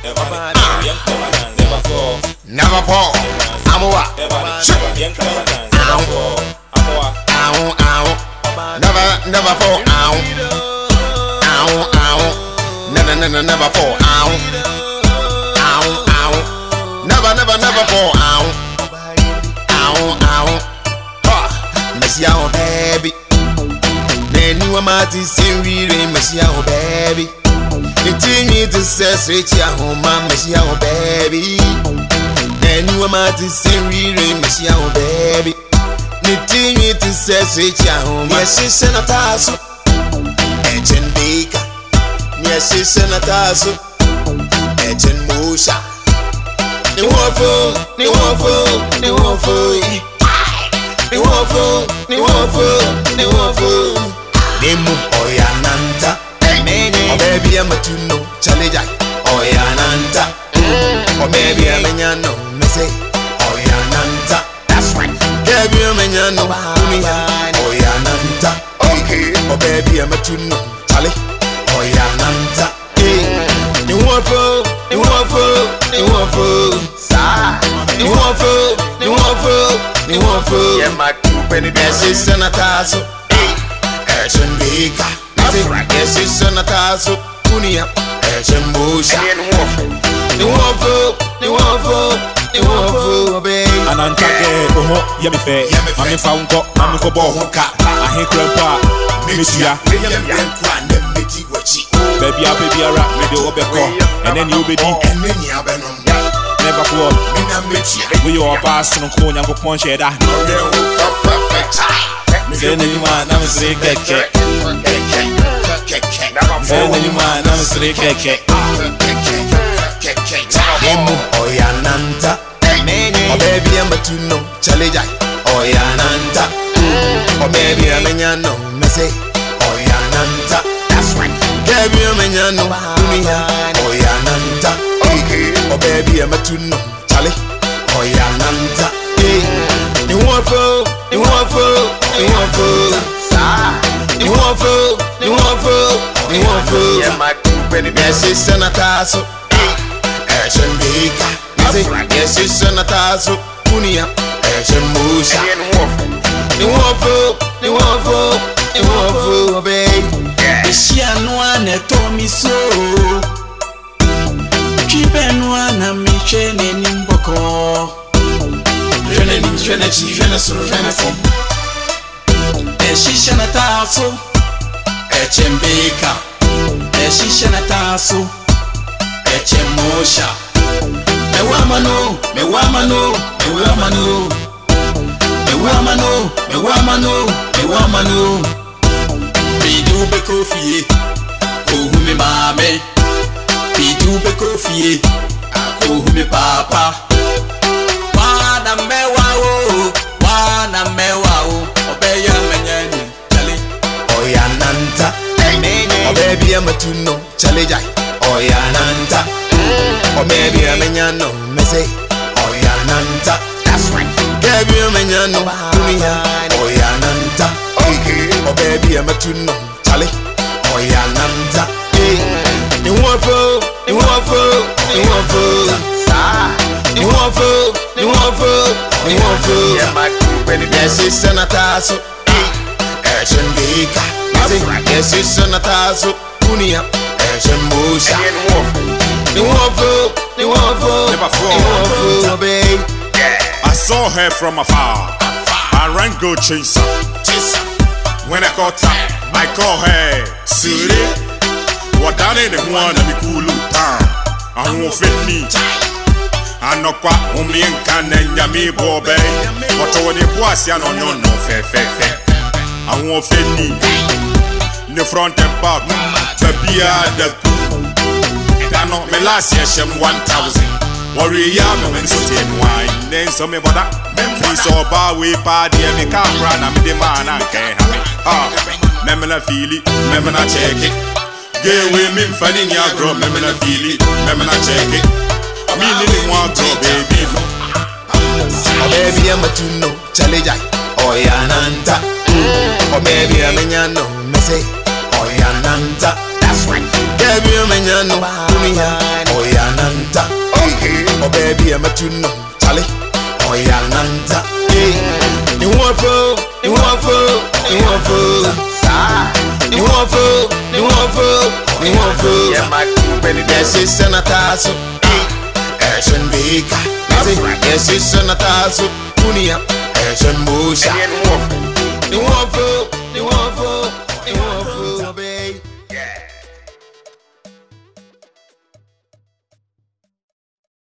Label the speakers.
Speaker 1: Never fall. I'm what? Never fall. Never fall. Never fall. Messia, oh baby. Then you are my Siri, Messia, oh baby. Continue to say, switch your home, Messia, oh baby. Then you are my Siri, Messia, oh baby. Continue to say, switch your home. Yes, she's an atasso. Agent Baker. Yes, she's an atasso. Agent Musha. The waffle. Nemu Oyananta. Or maybe I'm a tuno, challenge. Oyananta. Or maybe I'm a nyano, Mese. Oyananta. That's right. Maybe I'm a nyano, Oyananta. Okay. Or maybe I'm a tuno, Charlie. Oyananta. You want food. Yeah, my penny is an atasso. Action Baker. Yes, it's an atasso. Punia. Action Bush. The waffle, baby.
Speaker 2: And I'm talking, Yami Fair. I'm found got, I'm for Bohoka. I hate Grandpa. Missia. Baby, I'll be a rap, maybe you'll be called. And then you'll be deep. Never fall. We all pass on corn and go punch it out. Then you man, I'm a sick cake. Then you man, I'm a sick cake. Oyananta. Or baby, I'm a tuno, challenge. Oyananta. Or maybe I'm a nyano, Mese. Oyananta. That's right. Baby, I'm a nyano, Oyananta. Okay. Oh baby, I'm a tuno, Charlie. Oyananta. You want food. Yeah, my penny. Yes, it's an atasso. Action Baker. Yes, it's an atasso. Punia. Action Musa. You want food, baby.
Speaker 3: She and one told me so. Keep and one and me training in Boko. Training. She shana tasso. Echem Baker. She shana tasso. Echem Mosha. Me wamano. Bidu be kofi. Oh me mame. Bidu be kofi. Oh me papa. Wana mewa. Obeya menyani. Chali.
Speaker 1: Oyananta. Or baby, I'm a tuno, challenge. Oyananta. Or maybe I'm a nyano, Mese. Oyananta. That's right. Baby, I'm a nyano, Oyananta. Okay. Or baby, I'm a tuno, Charlie. Oyananta. You want food. Yeah, my penny. Yes, it's an atasso. Action Baker. Yes, it's an atasso. Punia. Action Musa. The waffle, baby.
Speaker 2: I saw her from afar. I ran go chase her. When I caught her, I call her Siri. What down in the one and the cool town. I won't fit me. I know quite only in Canon Yami Bobe. But when it was no fair. I won't fit me. In the front and back, to be the I know me last year, 1,000. Warrior, when so ten wine. Then some me bother. We saw bar way party and me can't run. I'm the man and can't have it. Memena feel it, memena check it. Gay women finding your girl, memena feel it, memena check it. Me need one girl, baby.
Speaker 1: Or maybe I'm a tuno, challenge. Oyananta. Or maybe I'm a nyano, Mese. Oyananta. That's right. Baby, I'm a nyano, Oyananta. Oh baby, I'm a tune, Charlie. Oh yeah, Nanta. Hey, you want food, you want food, you want food. You want food, you want food, you want food. Yes, it's Sanataso. Action Baker. Yes, it's Sanataso. Punia. Action Busha.